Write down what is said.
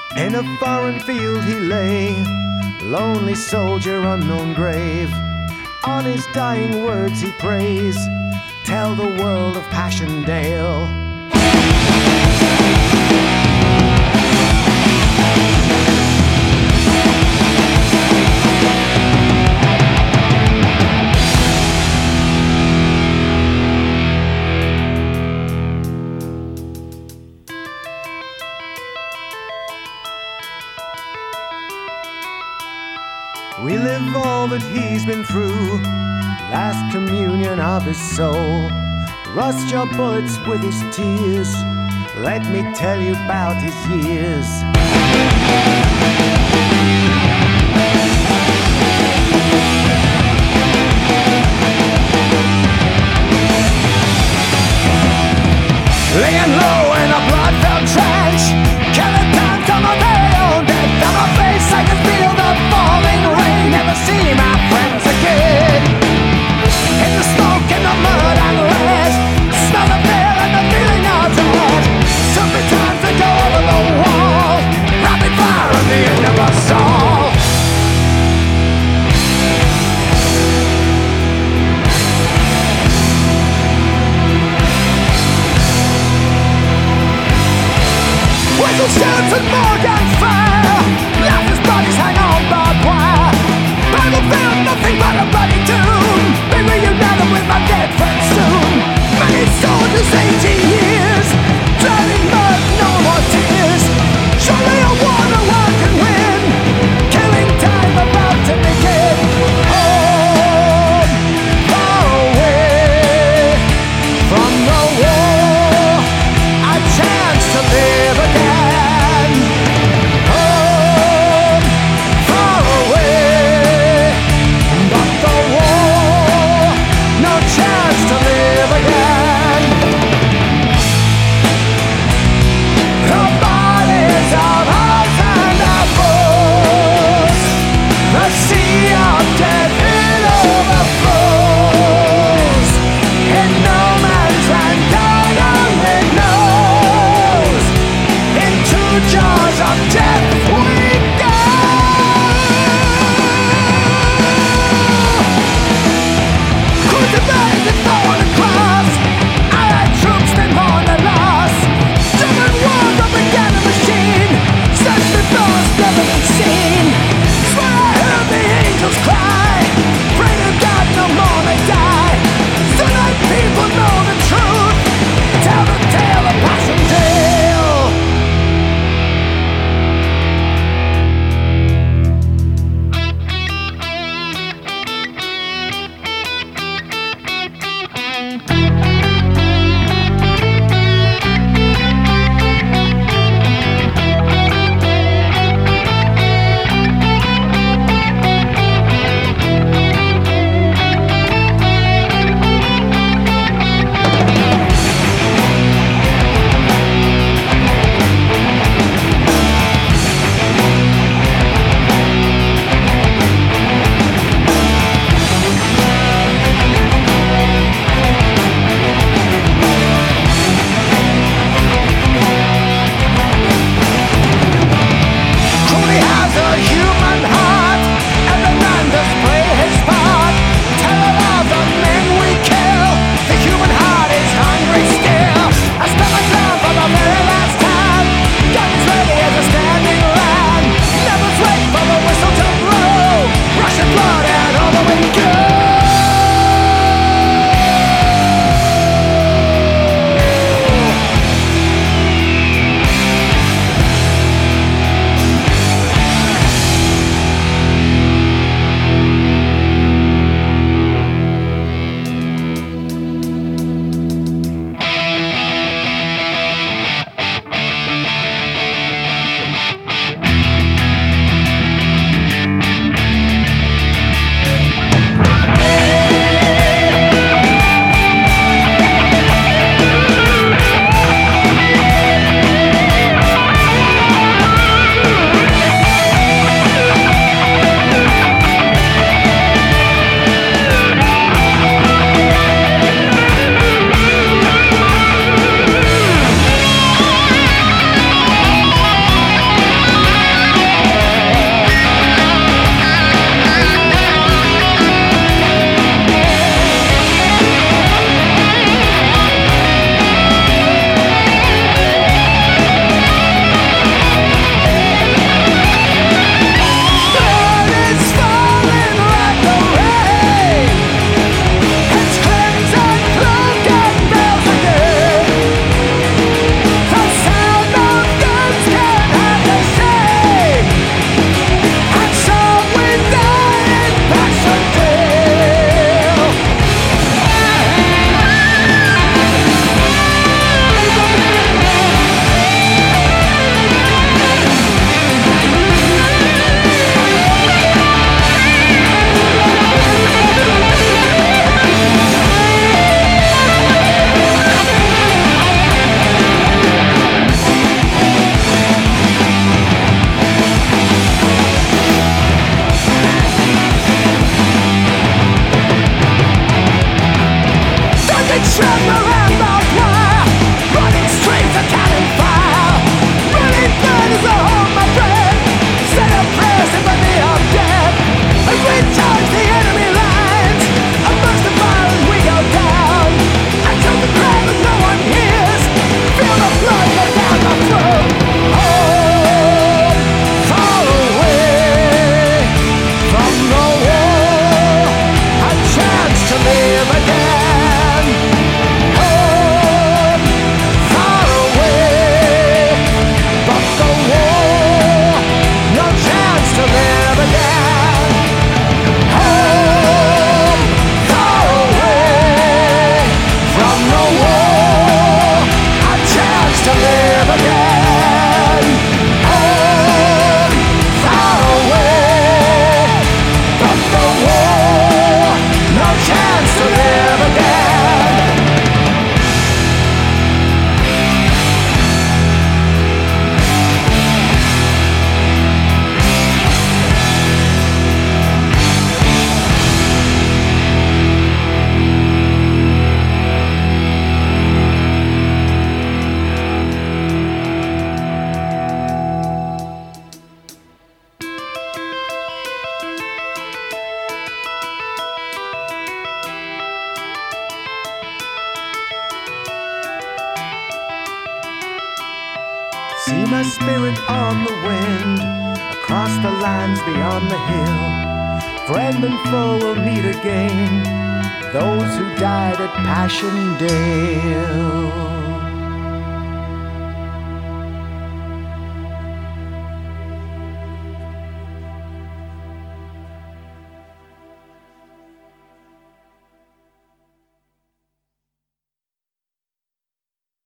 In a foreign field he lay, lonely soldier, unknown grave. On his dying words he prays, tell the world of Passchendaele. We live all that he's been through, last communion of his soul. Rust your bullets with his tears, let me tell you about his years. Laying low in a blood-filled trench, killing time to my very own death. On my face I can feel the falling rain, never see my friends again. In the smoke, in the mud and lead, smell the fear and the feeling of dread. Took me time to go over the wall, rapid fire at the end of us all. Whistle shouts and Morgan fire, lifeless bodies hang on barbed wire. Battlefield, nothing but a bloody tomb. Be reunited with my dead friends soon. Many soldiers, 18 years, drowning mud, no more tears. Surely a war no one can win, killing time about to begin. Home, far away from the war, a chance to live again. Home, far away, but the war, no chance to live again. see my spirit on the wind, across the lands beyond the hill. Friend and foe will meet again, those who died at Passchendaele.